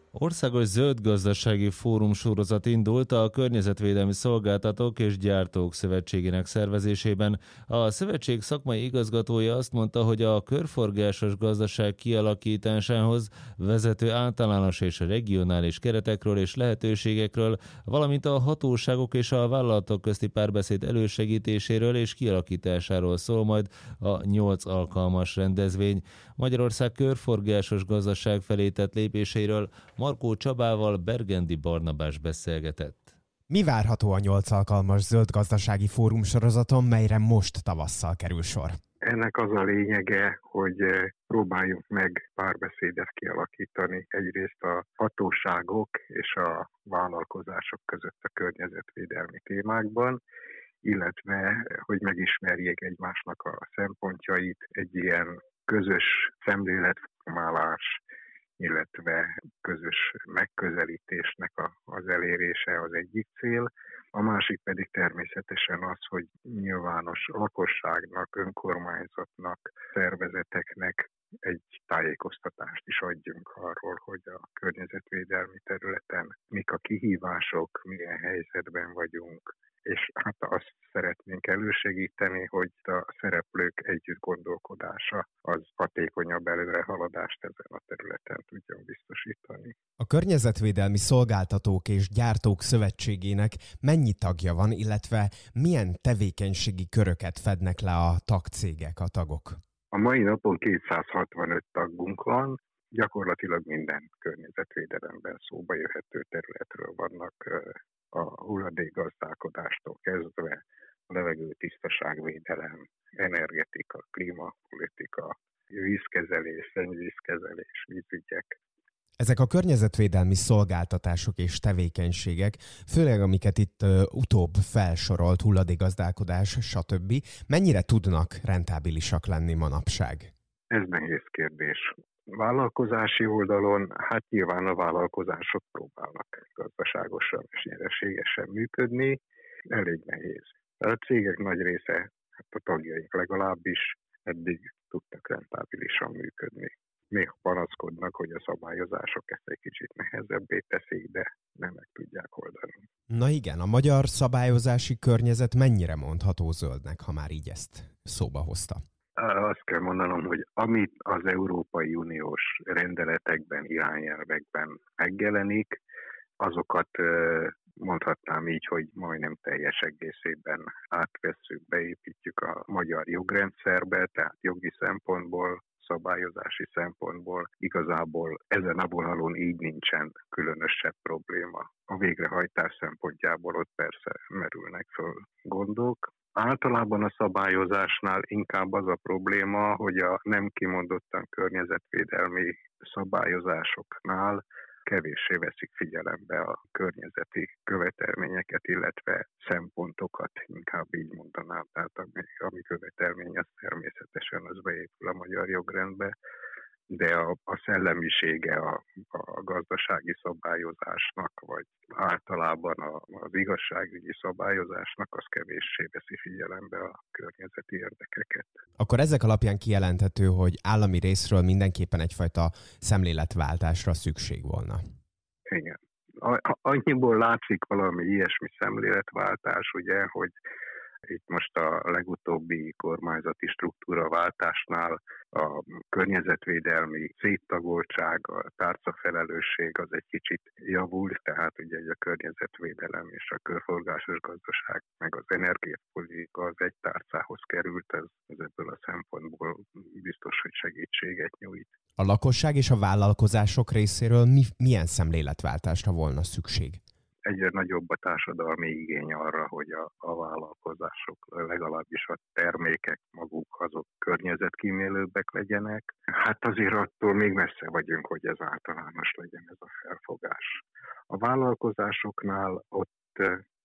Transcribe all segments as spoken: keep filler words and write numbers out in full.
Országos Zöld Gazdasági Fórum sorozat indult a Környezetvédelmi Szolgáltatók és Gyártók Szövetségének szervezésében. A szövetség szakmai igazgatója azt mondta, hogy a körforgásos gazdaság kialakításához vezető általános és regionális keretekről és lehetőségekről, valamint a hatóságok és a vállalatok közti párbeszéd elősegítéséről és kialakításáról szól majd a nyolc alkalmas rendezvény. Magyarország körforgásos gazdaság felé tett lépéseiről Markó Csabával Bergendi Barnabás beszélgetett. Mi várható a nyolc alkalmas zöld gazdasági fórum sorozaton, melyre most tavasszal kerül sor? Ennek az a lényege, hogy próbáljuk meg párbeszédet kialakítani egyrészt a hatóságok és a vállalkozások között a környezetvédelmi témákban, illetve hogy megismerjék egymásnak a szempontjait, egy ilyen közös szemléletformálás, illetve közös megközelítésnek a, az elérése az egyik cél. A másik pedig természetesen az, hogy nyilvános lakosságnak, önkormányzatnak, szervezeteknek egy tájékoztatást is adjunk arról, hogy a környezetvédelmi területen mik a kihívások, milyen helyzetben vagyunk, és hát azt szeretnénk elősegíteni, hogy a szereplők együtt gondolkodása az hatékonyabb előrehaladást ezen a területen tudjon biztosítani. A Környezetvédelmi Szolgáltatók és Gyártók Szövetségének mennyi tagja van, illetve milyen tevékenységi köröket fednek le a tagcégek, a tagok? A mai napon kétszázhatvanöt tagunk van, gyakorlatilag minden környezetvédelemben szóba jöhető területről vannak, a hulladékgazdálkodástól kezdve a levegőtisztaságvédelem, energetika, klímapolitika, vízkezelés, szennyvízkezelés, vízügyek. Ezek a környezetvédelmi szolgáltatások és tevékenységek, főleg amiket itt uh, utóbb felsorolt, hulladékgazdálkodás, stb. Mennyire tudnak rentábilisak lenni manapság? Ez nehéz kérdés. Vállalkozási oldalon, hát nyilván a vállalkozások próbálnak gazdaságosan és nyereségesen működni, elég nehéz. A cégek nagy része, hát a tagjaink legalábbis eddig tudtak rentábilisan működni. Még panaszkodnak, hogy a szabályozások ezt egy kicsit nehezebbé teszik, de nem meg tudják oldani. Na igen, a magyar szabályozási környezet mennyire mondható zöldnek, ha már így ezt szóba hozta? Azt kell mondanom, hogy amit az Európai Uniós rendeletekben, irányelvekben megjelenik, azokat mondhatnám így, hogy majdnem teljes egészében átvesszük, beépítjük a magyar jogrendszerbe, tehát jogi szempontból, szabályozási szempontból igazából ezen a vonalon így nincsen különösebb probléma. A végrehajtás szempontjából ott persze merülnek föl gondok. Általában a szabályozásnál inkább az a probléma, hogy a nem kimondottan környezetvédelmi szabályozásoknál kevéssé veszik figyelembe a környezeti követelményeket, illetve szempontokat, inkább így mondanám. Tehát ami, ami követelmény, az természetesen az beépül a magyar jogrendbe, de a, a szellemisége a, a gazdasági szabályozásnak, vagy általában a, az igazságügyi szabályozásnak az kevéssé veszi figyelembe a környezeti érdekeket. Akkor ezek alapján kijelenthető, hogy állami részről mindenképpen egyfajta szemléletváltásra szükség volna. Igen. A, annyiból látszik valami ilyesmi szemléletváltás, ugye, hogy itt most a legutóbbi kormányzati struktúraváltásnál a környezetvédelmi széttagoltság, a tárcafelelősség az egy kicsit javult, tehát ugye a környezetvédelem és a körforgásos gazdaság, meg az energiapolitika az egy tárcához került, ez, ez ebből a szempontból biztos, hogy segítséget nyújt. A lakosság és a vállalkozások részéről mi, milyen szemléletváltásra volna szükség? Egyre nagyobb a társadalmi igény arra, hogy a, a vállalkozások, legalábbis a termékek maguk azok környezetkímélőbbek legyenek. Hát azért attól még messze vagyunk, hogy ez általános legyen ez a felfogás. A vállalkozásoknál ott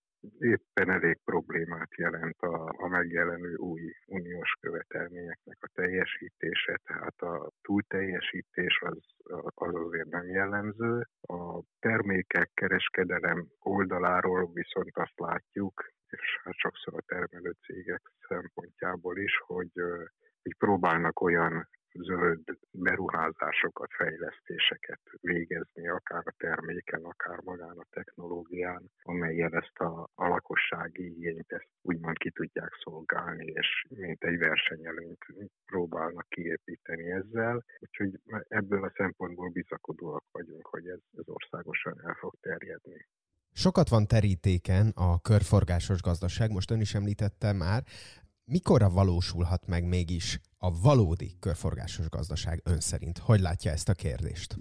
éppen elég problémát jelent a, a megjelenő új uniós követelményeknek a teljesítése, tehát a túlteljesítés az, az azért nem jellemző. A termékek kereskedelem oldaláról viszont azt látjuk, és hát sokszor a termelő cégek szempontjából is, hogy, hogy próbálnak olyan zöld beruházásokat, fejlesztéseket végezni, akár a terméken, akár magán a technológián, amellyel ezt a, a lakossági igényt ezt úgymond ki tudják szolgálni, és mint egy versenyelőnyt próbálnak kiépíteni ezzel. Úgyhogy ebből a szempontból bizakodóak vagyunk, hogy ez, ez országosan el fog terjedni. Sokat van terítéken a körforgásos gazdaság, most ön is említette már. Mikorra valósulhat meg mégis a valódi körforgásos gazdaság ön szerint? Hogy látja ezt a kérdést?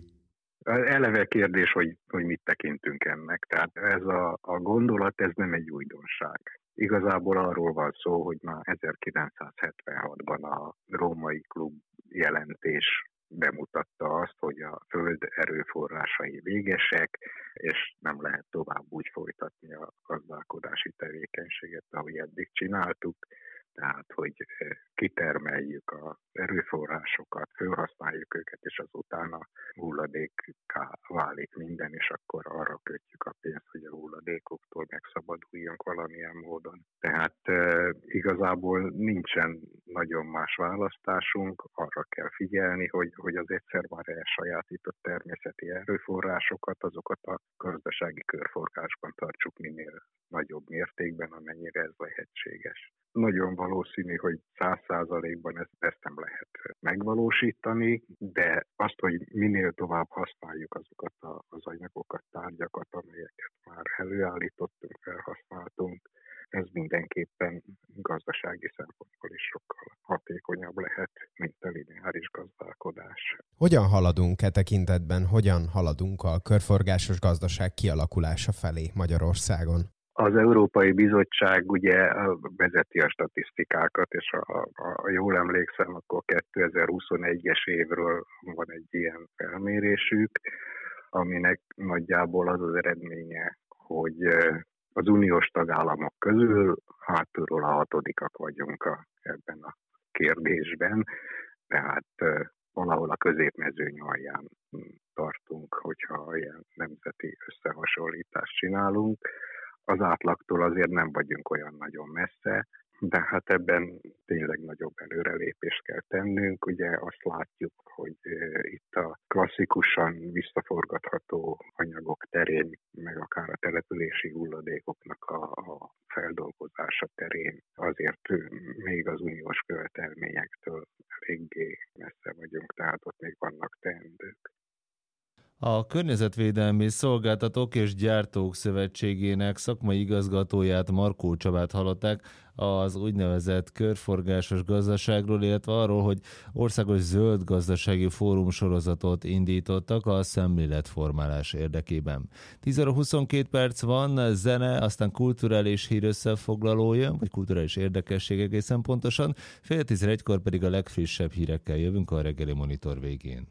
Eleve kérdés, hogy, hogy mit tekintünk ennek. Tehát ez a, a gondolat, ez nem egy újdonság. Igazából arról van szó, hogy már ezerkilencszázhetvenhatban a Római Klub jelentés bemutatta azt, hogy a föld erőforrásai végesek, és nem lehet tovább úgy folytatni a gazdálkodási tevékenységet, ahogy eddig csináltuk. Tehát, hogy kitermeljük az erőforrásokat, felhasználjuk őket, és azután a hulladékká válik minden, és akkor arra kötjük a pénzt, hogy a hulladékoktól megszabaduljunk valamilyen módon. Tehát e, igazából nincsen nagyon más választásunk, arra kell figyelni, hogy, hogy az egyszer már elsajátított természeti erőforrásokat, azokat a gazdasági körforgásban tartsuk minél nagyobb mértékben, amennyire ez lehetséges. Nagyon valószínű, hogy száz százalékban ezt, ezt nem lehet megvalósítani, de azt, hogy minél tovább használjuk azokat a, az anyagokat, tárgyakat, amelyeket már előállítottunk, felhasználtunk, ez mindenképpen gazdasági szempontból is sokkal hatékonyabb lehet, mint a lineáris gazdálkodás. Hogyan haladunk e tekintetben, hogyan haladunk a körforgásos gazdaság kialakulása felé Magyarországon? Az Európai Bizottság ugye vezeti a statisztikákat, és a, a, a jól emlékszem, akkor kétezer-huszonegyes évről van egy ilyen felmérésük, aminek nagyjából az az eredménye, hogy az uniós tagállamok közül hátulról a hatodikak vagyunk a, ebben a kérdésben, tehát valahol a középmezőny alján tartunk, hogyha ilyen nemzeti összehasonlítást csinálunk. Az átlagtól azért nem vagyunk olyan nagyon messze, de hát ebben tényleg nagyobb előrelépést kell tennünk. Ugye azt látjuk, hogy itt a klasszikusan visszaforgatható anyagok terén, meg akár a települési hulladékoknak a, a feldolgozása terén azért még az uniós követelményektől eléggé messze vagyunk, tehát ott még vannak teendők. A Környezetvédelmi Szolgáltatók és Gyártók Szövetségének szakmai igazgatóját, Markó Csabát hallották az úgynevezett körforgásos gazdaságról, illetve arról, hogy országos zöld gazdasági fórum sorozatot indítottak a szemléletformálás érdekében. tíz óra huszonkét perc van, zene, aztán kulturális hír összefoglalója, vagy kulturális érdekesség egészen pontosan, fél tizenegykor pedig a legfrissebb hírekkel jövünk a reggeli monitor végén.